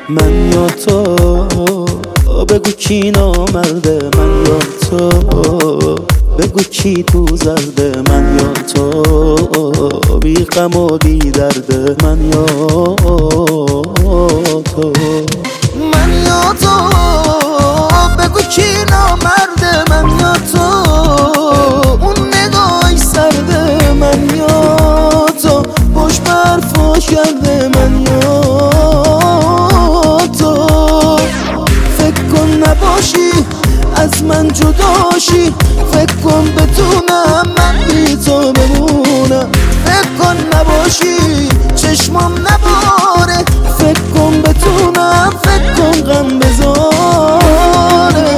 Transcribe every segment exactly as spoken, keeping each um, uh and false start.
من یا تو، بگو کی نامرده، من یا تو، بگو کی تو زرده، من یا تو، بی غم و بی درده، من یا تو، من یا تو، بگو کی نامرده، من یا تو، اون نگاهی سرده، من یا تو، پشت برفاش کرده، من یا تو، فکر کن نباشی از من جداشی، فکر کن بتونم من بی تو بمونم، فکر کن نباشی چشمم نباره، فکر کن بتونم، فکر کن غم بذاره.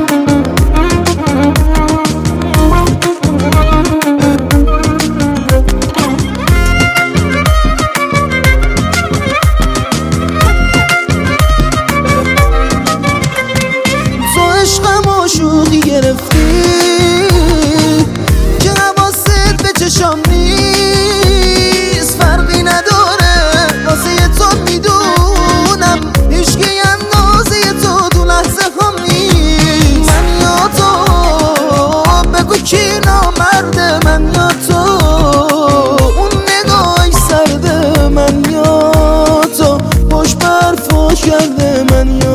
تو عشقم و شوخی گرفتی که حواست به چشام نیست، فرقی نداره واسه تو میدونم، هیچکی اندازه تو دو لحظه هم نیست. من یا تو، بگو کی نامرده، من یا تو، اون نگاهی سرده، من یا تو، پشت برفاش کرده، من یا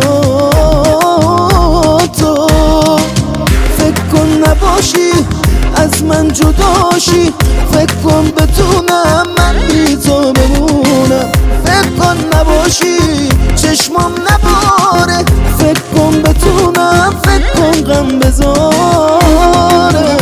تو، فکر کن نباشی از من جداشی، فکر کن بتونم من بی تو بمونم، فکر کن نباشی چشمم نباره، فکر کن بتونم، فکر کن غم بذاره.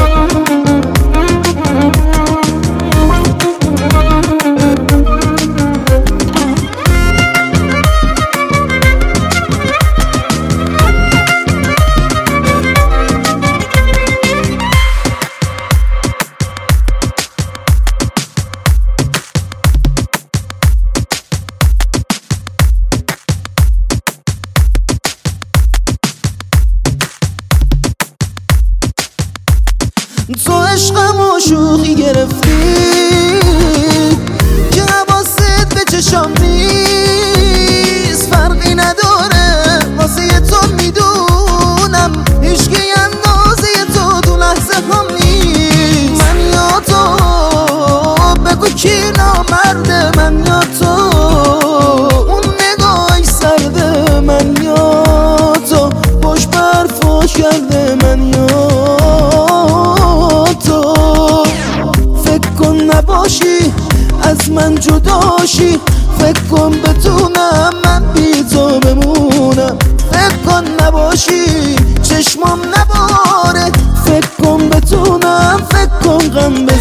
تو عشقم و شوخی گرفتی که حواست به چشام نیست، فرقی نداره واسه تو میدونم، هیچکی اندازه تو دو لحظه هم نیست. من یا تو، بگو کی نامرده، من یا تو، اون نگاهی سرده، من یا تو، پشت برفاش کرده، من یا تو، فکر کن نباشی از من جداشی، فکر کن بتونم من بی تو بمونم، فکر کن نباشی چشمم نباره، فکر کن بتونم، فکر کن غم